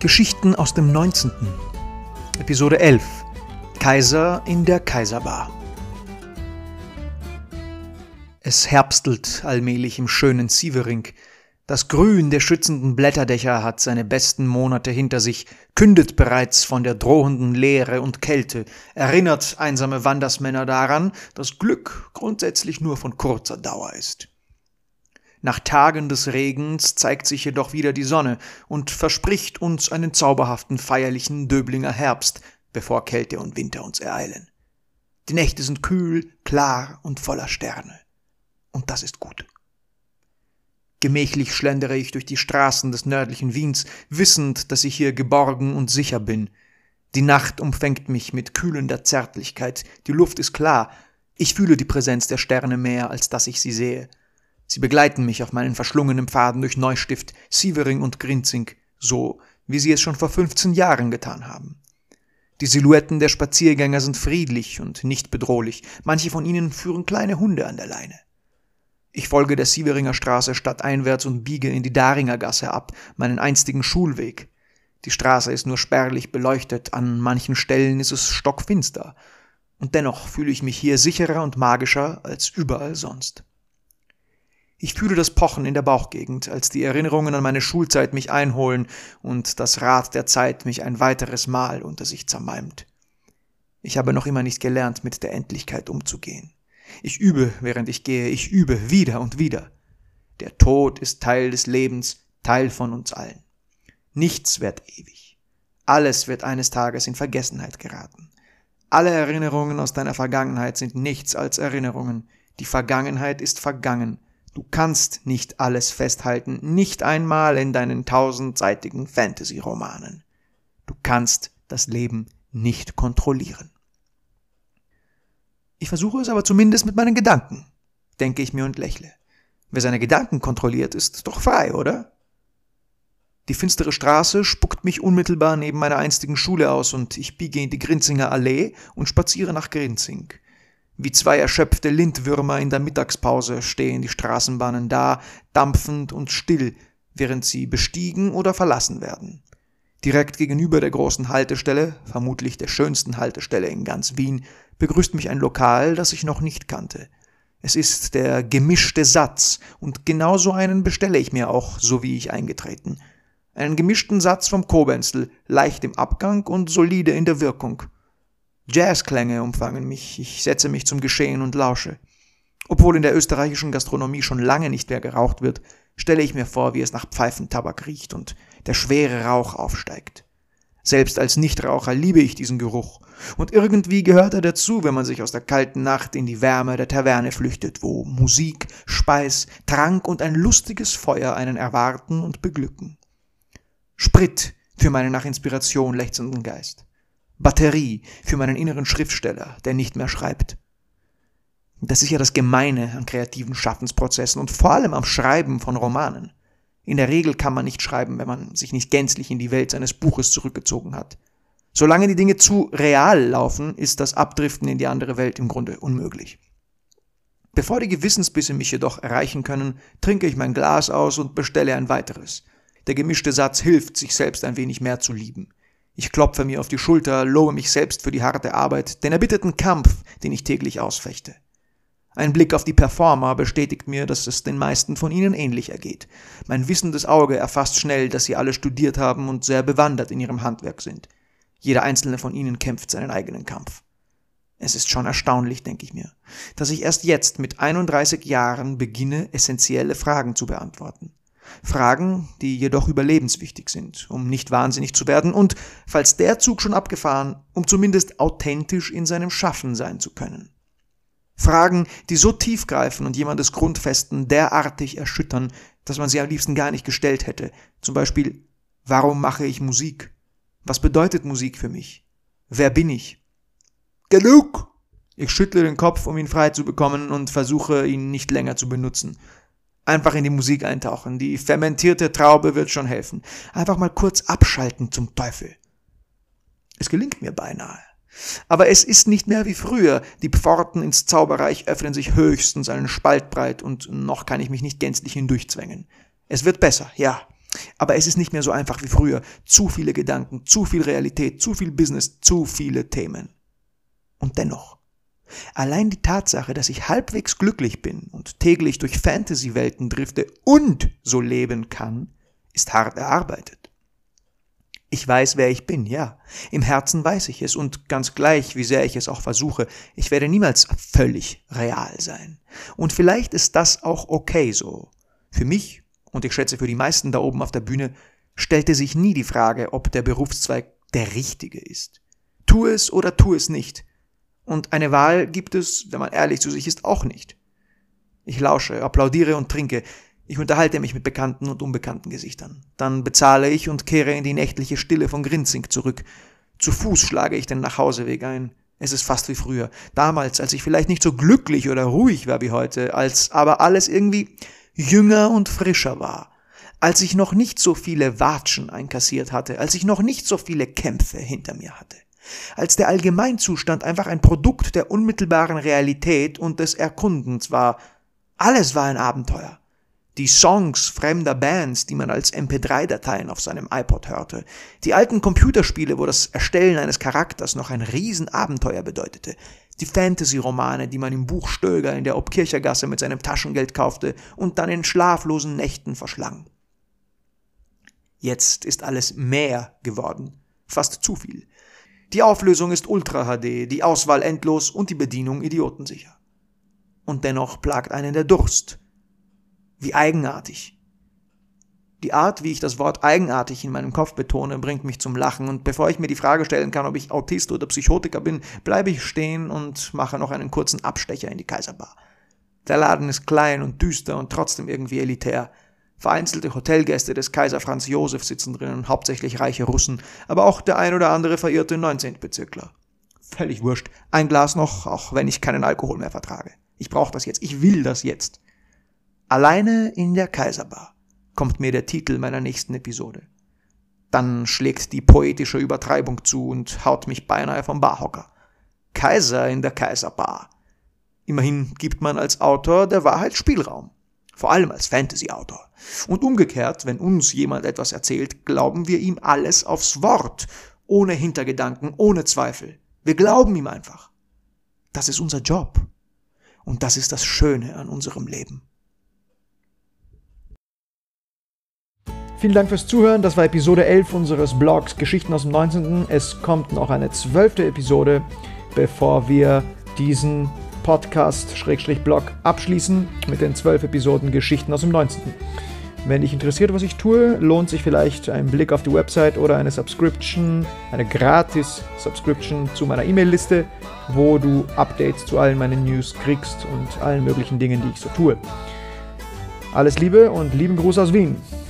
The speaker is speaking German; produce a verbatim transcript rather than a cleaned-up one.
Geschichten aus dem neunzehnten. Episode elf. Kaiser in der Kaiserbar. Es herbstelt allmählich im schönen Sievering. Das Grün der schützenden Blätterdächer hat seine besten Monate hinter sich, kündet bereits von der drohenden Leere und Kälte, erinnert einsame Wandersmänner daran, dass Glück grundsätzlich nur von kurzer Dauer ist. Nach Tagen des Regens zeigt sich jedoch wieder die Sonne und verspricht uns einen zauberhaften, feierlichen Döblinger Herbst, bevor Kälte und Winter uns ereilen. Die Nächte sind kühl, klar und voller Sterne. Und das ist gut. Gemächlich schlendere ich durch die Straßen des nördlichen Wiens, wissend, dass ich hier geborgen und sicher bin. Die Nacht umfängt mich mit kühlender Zärtlichkeit, die Luft ist klar, ich fühle die Präsenz der Sterne mehr, als dass ich sie sehe. Sie begleiten mich auf meinen verschlungenen Pfaden durch Neustift, Sievering und Grinzing, so wie sie es schon vor fünfzehn Jahren getan haben. Die Silhouetten der Spaziergänger sind friedlich und nicht bedrohlich, manche von ihnen führen kleine Hunde an der Leine. Ich folge der Sieveringer Straße stadteinwärts und biege in die Daringer Gasse ab, meinen einstigen Schulweg. Die Straße ist nur spärlich beleuchtet, an manchen Stellen ist es stockfinster. Und dennoch fühle ich mich hier sicherer und magischer als überall sonst. Ich fühle das Pochen in der Bauchgegend, als die Erinnerungen an meine Schulzeit mich einholen und das Rad der Zeit mich ein weiteres Mal unter sich zermalmt. Ich habe noch immer nicht gelernt, mit der Endlichkeit umzugehen. Ich übe, während ich gehe, ich übe wieder und wieder. Der Tod ist Teil des Lebens, Teil von uns allen. Nichts währt ewig. Alles wird eines Tages in Vergessenheit geraten. Alle Erinnerungen aus deiner Vergangenheit sind nichts als Erinnerungen. Die Vergangenheit ist vergangen. Du kannst nicht alles festhalten, nicht einmal in deinen tausendseitigen Fantasy-Romanen. Du kannst das Leben nicht kontrollieren. Ich versuche es aber zumindest mit meinen Gedanken, denke ich mir und lächle. Wer seine Gedanken kontrolliert, ist doch frei, oder? Die finstere Straße spuckt mich unmittelbar neben meiner einstigen Schule aus und ich biege in die Grinzinger Allee und spaziere nach Grinzing. Wie zwei erschöpfte Lindwürmer in der Mittagspause stehen die Straßenbahnen da, dampfend und still, während sie bestiegen oder verlassen werden. Direkt gegenüber der großen Haltestelle, vermutlich der schönsten Haltestelle in ganz Wien, begrüßt mich ein Lokal, das ich noch nicht kannte. Es ist der gemischte Satz, und genauso einen bestelle ich mir auch, so wie ich eingetreten. Einen gemischten Satz vom Kobenzl, leicht im Abgang und solide in der Wirkung. Jazzklänge umfangen mich, ich setze mich zum Geschehen und lausche. Obwohl in der österreichischen Gastronomie schon lange nicht mehr geraucht wird, stelle ich mir vor, wie es nach Pfeifentabak riecht und der schwere Rauch aufsteigt. Selbst als Nichtraucher liebe ich diesen Geruch, und irgendwie gehört er dazu, wenn man sich aus der kalten Nacht in die Wärme der Taverne flüchtet, wo Musik, Speis, Trank und ein lustiges Feuer einen erwarten und beglücken. Sprit für meinen nach Inspiration lechzenden Geist. Batterie für meinen inneren Schriftsteller, der nicht mehr schreibt. Das ist ja das Gemeine an kreativen Schaffensprozessen und vor allem am Schreiben von Romanen. In der Regel kann man nicht schreiben, wenn man sich nicht gänzlich in die Welt seines Buches zurückgezogen hat. Solange die Dinge zu real laufen, ist das Abdriften in die andere Welt im Grunde unmöglich. Bevor die Gewissensbisse mich jedoch erreichen können, trinke ich mein Glas aus und bestelle ein weiteres. Der gemischte Satz hilft, sich selbst ein wenig mehr zu lieben. Ich klopfe mir auf die Schulter, lobe mich selbst für die harte Arbeit, den erbitterten Kampf, den ich täglich ausfechte. Ein Blick auf die Performer bestätigt mir, dass es den meisten von ihnen ähnlich ergeht. Mein wissendes Auge erfasst schnell, dass sie alle studiert haben und sehr bewandert in ihrem Handwerk sind. Jeder einzelne von ihnen kämpft seinen eigenen Kampf. Es ist schon erstaunlich, denke ich mir, dass ich erst jetzt mit einunddreißig Jahren beginne, essentielle Fragen zu beantworten. Fragen, die jedoch überlebenswichtig sind, um nicht wahnsinnig zu werden und, falls der Zug schon abgefahren, um zumindest authentisch in seinem Schaffen sein zu können. Fragen, die so tief greifen und jemandes Grundfesten derartig erschüttern, dass man sie am liebsten gar nicht gestellt hätte. Zum Beispiel, warum mache ich Musik? Was bedeutet Musik für mich? Wer bin ich? Genug! Ich schüttle den Kopf, um ihn frei zu bekommen und versuche, ihn nicht länger zu benutzen. Einfach in die Musik eintauchen, die fermentierte Traube wird schon helfen. Einfach mal kurz abschalten zum Teufel. Es gelingt mir beinahe. Aber es ist nicht mehr wie früher. Die Pforten ins Zauberreich öffnen sich höchstens einen Spalt breit und noch kann ich mich nicht gänzlich hindurchzwängen. Es wird besser, ja. Aber es ist nicht mehr so einfach wie früher. Zu viele Gedanken, zu viel Realität, zu viel Business, zu viele Themen. Und dennoch, allein die Tatsache, dass ich halbwegs glücklich bin und täglich durch Fantasy-Welten drifte und so leben kann, ist hart erarbeitet. Ich weiß, wer ich bin, ja. Im Herzen weiß ich es und ganz gleich, wie sehr ich es auch versuche, ich werde niemals völlig real sein. Und vielleicht ist das auch okay so. Für mich, und ich schätze für die meisten da oben auf der Bühne, stellte sich nie die Frage, ob der Berufszweig der richtige ist. Tu es oder tu es nicht. Und eine Wahl gibt es, wenn man ehrlich zu sich ist, auch nicht. Ich lausche, applaudiere und trinke. Ich unterhalte mich mit bekannten und unbekannten Gesichtern. Dann bezahle ich und kehre in die nächtliche Stille von Grinzing zurück. Zu Fuß schlage ich den Nachhauseweg ein. Es ist fast wie früher. Damals, als ich vielleicht nicht so glücklich oder ruhig war wie heute, als aber alles irgendwie jünger und frischer war. Als ich noch nicht so viele Watschen einkassiert hatte, als ich noch nicht so viele Kämpfe hinter mir hatte. Als der Allgemeinzustand einfach ein Produkt der unmittelbaren Realität und des Erkundens war. Alles war ein Abenteuer. Die Songs fremder Bands, die man als M P drei Dateien auf seinem iPod hörte. Die alten Computerspiele, wo das Erstellen eines Charakters noch ein Riesenabenteuer bedeutete. Die Fantasy-Romane, die man im Buchstöger in der Obkirchergasse mit seinem Taschengeld kaufte und dann in schlaflosen Nächten verschlang. Jetzt ist alles mehr geworden. Fast zu viel. Die Auflösung ist Ultra H D, die Auswahl endlos und die Bedienung idiotensicher. Und dennoch plagt einen der Durst. Wie eigenartig. Die Art, wie ich das Wort eigenartig in meinem Kopf betone, bringt mich zum Lachen und bevor ich mir die Frage stellen kann, ob ich Autist oder Psychotiker bin, bleibe ich stehen und mache noch einen kurzen Abstecher in die Kaiserbar. Der Laden ist klein und düster und trotzdem irgendwie elitär. Vereinzelte Hotelgäste des Kaiser Franz Josef sitzen drinnen, hauptsächlich reiche Russen, aber auch der ein oder andere verirrte neunzehnten-Bezirkler. Völlig wurscht. Ein Glas noch, auch wenn ich keinen Alkohol mehr vertrage. Ich brauche das jetzt. Ich will das jetzt. Alleine in der Kaiserbar kommt mir der Titel meiner nächsten Episode. Dann schlägt die poetische Übertreibung zu und haut mich beinahe vom Barhocker. Kaiser in der Kaiserbar. Immerhin gibt man als Autor der Wahrheit Spielraum. Vor allem als Fantasy-Autor. Und umgekehrt, wenn uns jemand etwas erzählt, glauben wir ihm alles aufs Wort, ohne Hintergedanken, ohne Zweifel. Wir glauben ihm einfach. Das ist unser Job. Und das ist das Schöne an unserem Leben. Vielen Dank fürs Zuhören. Das war Episode elf unseres Blogs Geschichten aus dem neunzehnten. Es kommt noch eine zwölfte Episode, bevor wir diesen Podcast-Blog abschließen mit den zwölf Episoden Geschichten aus dem neunzehnten. Wenn dich interessiert, was ich tue, lohnt sich vielleicht ein Blick auf die Website oder eine Subscription, eine Gratis-Subscription zu meiner E-Mail-Liste, wo du Updates zu allen meinen News kriegst und allen möglichen Dingen, die ich so tue. Alles Liebe und lieben Gruß aus Wien.